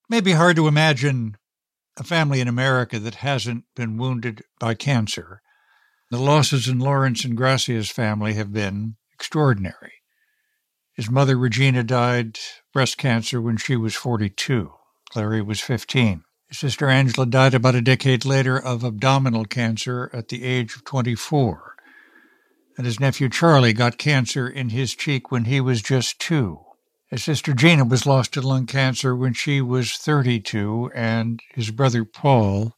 may be hard to imagine a family in America that hasn't been wounded by cancer. The losses in Lawrence and Gracia's family have been extraordinary. His mother, Regina, died breast cancer when she was 42. Larry was 15. His sister Angela died about a decade later of abdominal cancer at the age of 24. And his nephew Charlie got cancer in his cheek when he was just 2. His sister Gina was lost to lung cancer when she was 32, and his brother Paul,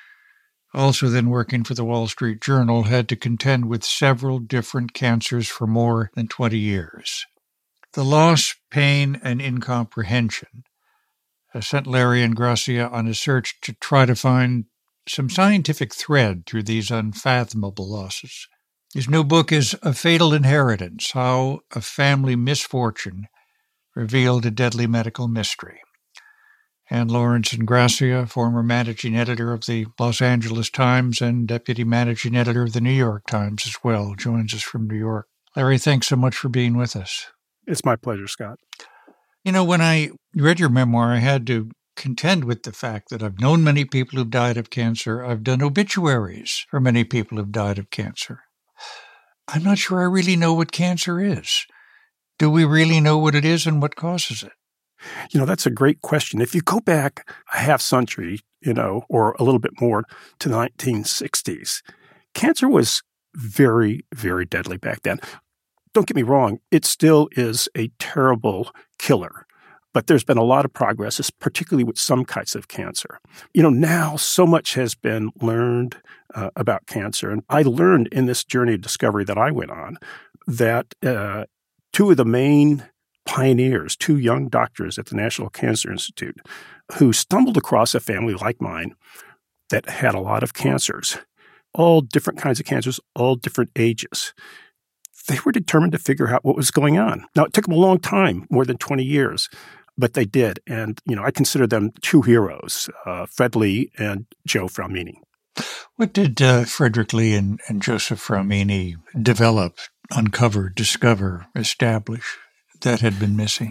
also then working for the Wall Street Journal, had to contend with several different cancers for more than 20 years. The loss, pain, and incomprehension has sent Larry and Gracia on a search to try to find some scientific thread through these unfathomable losses. His new book is A Fatal Inheritance: How a Family Misfortune Revealed a Deadly Medical Mystery. And Lawrence and Gracia, former managing editor of the Los Angeles Times and deputy managing editor of the New York Times as well, joins us from New York. Larry, thanks so much for being with us. It's my pleasure, Scott. You know, when I read your memoir, I had to contend with the fact that I've known many people who've died of cancer. I've done obituaries for many people who've died of cancer. I'm not sure I really know what cancer is. Do we really know what it is and what causes it? You know, that's a great question. If you go back a half century, or a little bit more to the 1960s, cancer was very, very deadly back then. Don't get me wrong, it still is a terrible killer, but there's been a lot of progress, particularly with some kinds of cancer. Now so much has been learned about cancer, and I learned in this journey of discovery that I went on that two of the main pioneers, 2 young doctors at the National Cancer Institute, who stumbled across a family like mine that had a lot of cancers, all different kinds of cancers, all different ages. They were determined to figure out what was going on. Now, it took them a long time, more than 20 years, but they did. And, I consider them 2 heroes, Fred Lee and Joe Fraumini. What did Frederick Lee and Joseph Fraumini develop, uncover, discover, establish that had been missing?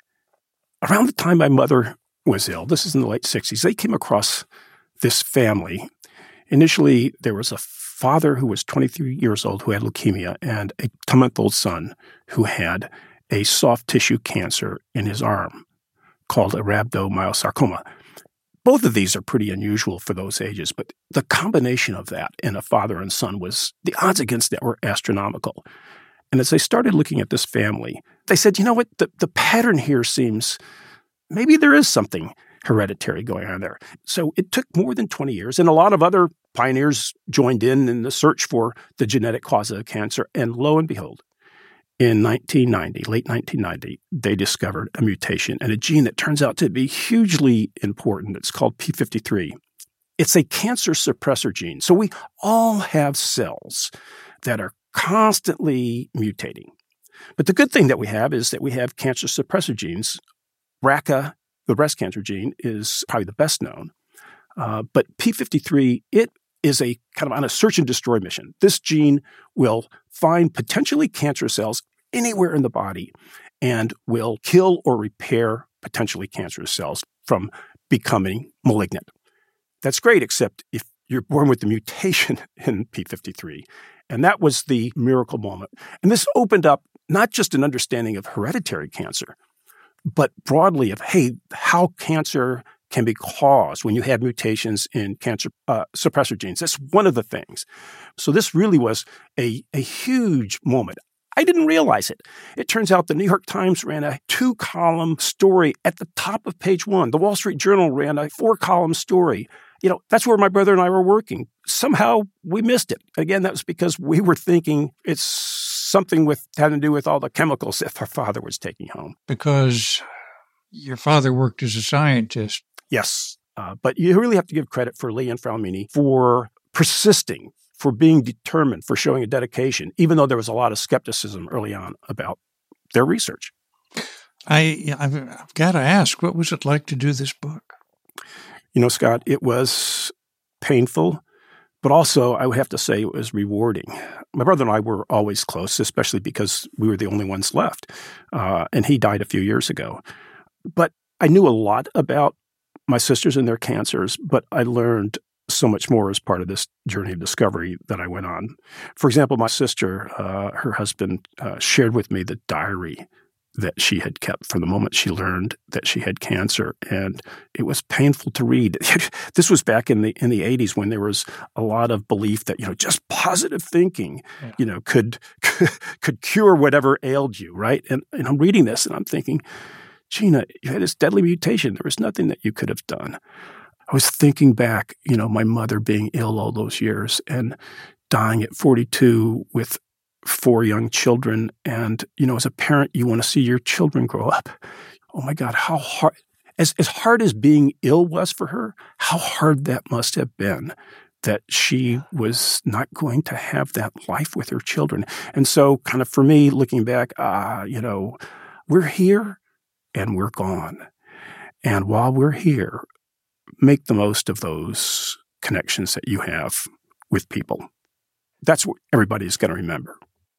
Around the time my mother was ill, this is in the late 60s, they came across this family. Initially, there was a father who was 23 years old who had leukemia and a 10-month-old son who had a soft tissue cancer in his arm called a rhabdomyosarcoma. Both of these are pretty unusual for those ages, but the combination of that in a father and son the odds against that were astronomical. And as they started looking at this family, they said, you know what, the pattern here seems, maybe there is something hereditary going on there. So it took more than 20 years, and a lot of other pioneers joined in the search for the genetic cause of cancer. And lo and behold, in late 1990, they discovered a mutation in a gene that turns out to be hugely important. It's called P53. It's a cancer suppressor gene. So we all have cells that are constantly mutating. But the good thing that we have is that we have cancer suppressor genes. BRCA, the breast cancer gene, is probably the best known. But P53, it is a kind of on a search and destroy mission. This gene will find potentially cancerous cells anywhere in the body and will kill or repair potentially cancerous cells from becoming malignant. That's great, except if you're born with the mutation in P53. And that was the miracle moment. And this opened up not just an understanding of hereditary cancer, but broadly of, how cancer can be caused when you have mutations in cancer suppressor genes. That's one of the things. So this really was a huge moment. I didn't realize it. It turns out the New York Times ran a 2-column story at the top of page 1. The Wall Street Journal ran a 4-column story. That's where my brother and I were working. Somehow we missed it. Again, that was because we were thinking it's something having to do with all the chemicals that our father was taking home. Because your father worked as a scientist. Yes. But you really have to give credit for Lee and Fraumini for persisting, for being determined, for showing a dedication, even though there was a lot of skepticism early on about their research. I've got to ask, what was it like to do this book? Scott, it was painful, but also I would have to say it was rewarding. My brother and I were always close, especially because we were the only ones left, and he died a few years ago. But I knew a lot about my sisters and their cancers, but I learned so much more as part of this journey of discovery that I went on. For example, my sister, her husband, shared with me the diary that she had kept from the moment she learned that she had cancer, and it was painful to read. This was back in the 80s when there was a lot of belief that just positive thinking, could cure whatever ailed you, right? And I'm reading this and I'm thinking, Gina, you had this deadly mutation. There was nothing that you could have done. I was thinking back, my mother being ill all those years and dying at 42 with 4 young children. And, as a parent, you want to see your children grow up. Oh my God, how hard, as hard as being ill was for her, how hard that must have been that she was not going to have that life with her children. And so kind of for me, looking back, we're here and we're gone. And while we're here, make the most of those connections that you have with people. That's what everybody's going to remember.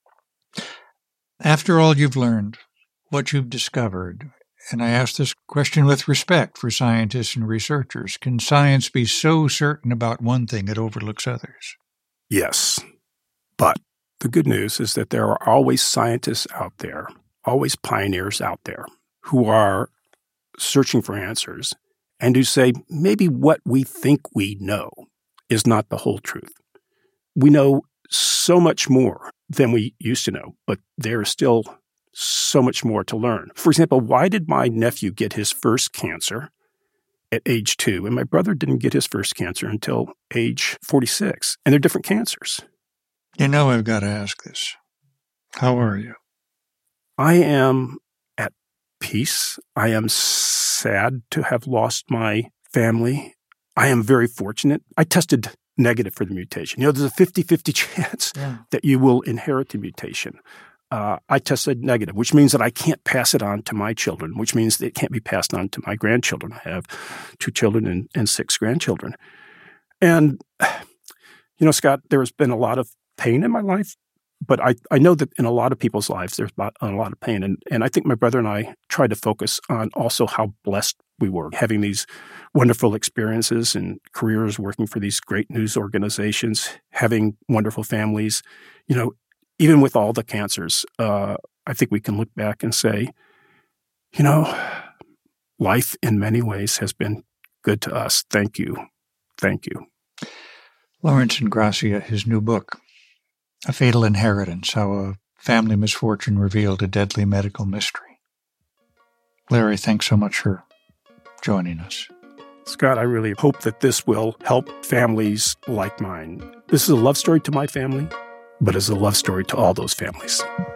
After all you've learned, what you've discovered, and I ask this question with respect for scientists and researchers, can science be so certain about one thing it overlooks others? Yes. But the good news is that there are always scientists out there, always pioneers out there who are searching for answers and who say maybe what we think we know is not the whole truth. We know so much more than we used to know, but there is still so much more to learn. For example, why did my nephew get his first cancer at age 2, and my brother didn't get his first cancer until age 46? And they're different cancers. I've got to ask this. How are you? I am at peace. I am sad to have lost my family. I am very fortunate. I tested negative for the mutation. There's a 50-50 chance that you will inherit the mutation. I tested negative, which means that I can't pass it on to my children, which means that it can't be passed on to my grandchildren. I have 2 children and 6 grandchildren. And, Scott, there has been a lot of pain in my life, but I know that in a lot of people's lives, there's a lot of pain. And I think my brother and I tried to focus on also how blessed we were, having these wonderful experiences and careers working for these great news organizations, having wonderful families. Even with all the cancers, I think we can look back and say, life in many ways has been good to us. Thank you. Thank you. Lawrence Ingrassia, his new book, A Fatal Inheritance, How a Family Misfortune Revealed a Deadly Medical Mystery. Larry, thanks so much for joining us. Scott, I really hope that this will help families like mine. This is a love story to my family, but it's a love story to all those families.